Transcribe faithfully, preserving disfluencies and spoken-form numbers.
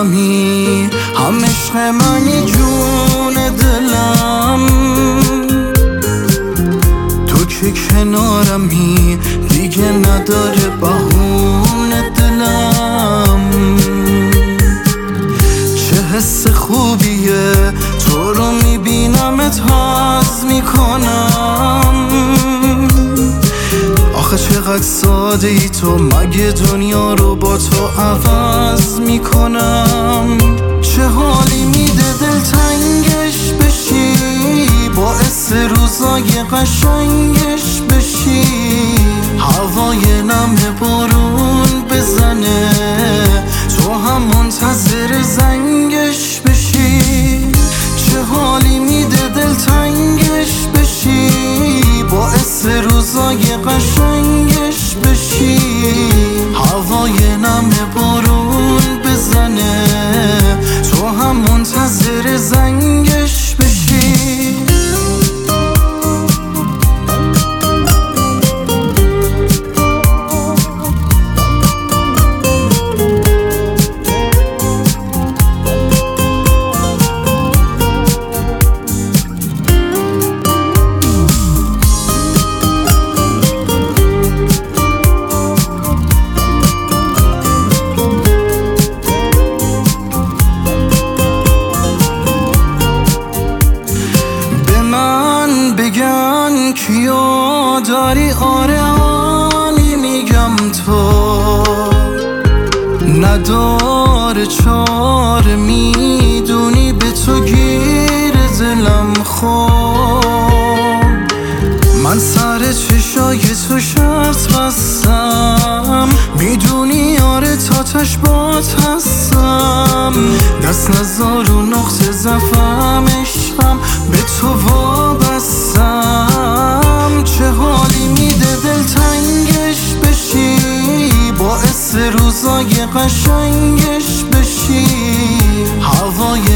آدمی، هم عشق منی جون دلم. تو که کنارمی دیگه نداره بهونه دلم. چه حس خوبیه تو رو میبینمت حس میکنم. آخه چقدر ساده ای تو، مگه دنیا رو با تو عوض میکنم. چه حالی میده دل تنگش بشی، باعث روزای قشنگش بشی. هوای نم بارون بزنه، تو هم منتظر زنگش بشی. چه حالی میده دل تنگش بشی، باعث روزای قشنگش بشی. هوای نم بارون بزنه، تو هم منتظر زنگش بشی. کیا داری آره آنی میگم تو نداره چاره، میدونی به تو گیر دلم خود. من سر چشای تو شرط بستم، میدونی آره تا تش بات هستم. دست نزار و نقطه ضعفم عشقم به تو وابستم. چه حالی میده دل تنگش بشی، باعث روزای قشنگش بشی. هوای